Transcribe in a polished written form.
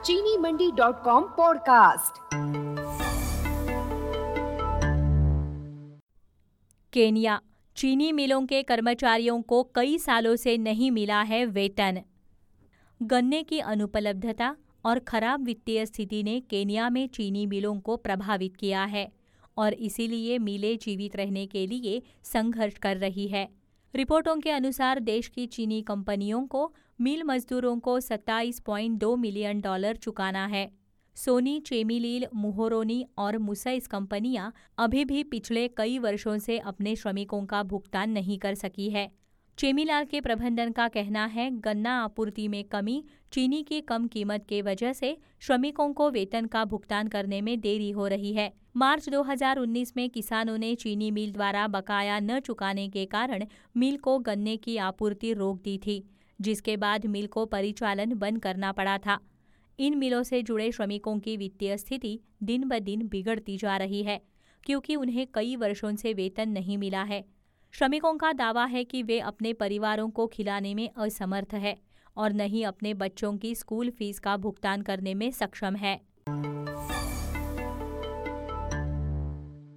चीनी मंडी.com podcast. Kenya, चीनी मिलों के कर्मचारियों को कई सालों से नहीं मिला है वेतन। गन्ने की अनुपलब्धता और खराब वित्तीय स्थिति ने केन्या में चीनी मिलों को प्रभावित किया है और इसीलिए मिलें जीवित रहने के लिए संघर्ष कर रही है। रिपोर्टों के अनुसार देश की चीनी कंपनियों को मिल मजदूरों को $27.2 मिलियन चुकाना है। सोनी, चेमिलील, मुहोरोनी और मुसैस कंपनियां अभी भी पिछले कई वर्षों से अपने श्रमिकों का भुगतान नहीं कर सकी है। चेमिलाल के प्रबंधन का कहना है, गन्ना आपूर्ति में कमी, चीनी की कम कीमत के वजह से श्रमिकों को वेतन का भुगतान करने में देरी हो रही है। मार्च 2019 में किसानों ने चीनी मिल द्वारा बकाया न चुकाने के कारण मिल को गन्ने की आपूर्ति रोक दी थी, जिसके बाद मिल को परिचालन बंद करना पड़ा था। इन मिलों से जुड़े श्रमिकों की वित्तीय स्थिति दिन ब दिन बिगड़ती जा रही है, क्योंकि उन्हें कई वर्षों से वेतन नहीं मिला है। श्रमिकों का दावा है कि वे अपने परिवारों को खिलाने में असमर्थ है और न ही अपने बच्चों की स्कूल फीस का भुगतान करने में सक्षम है।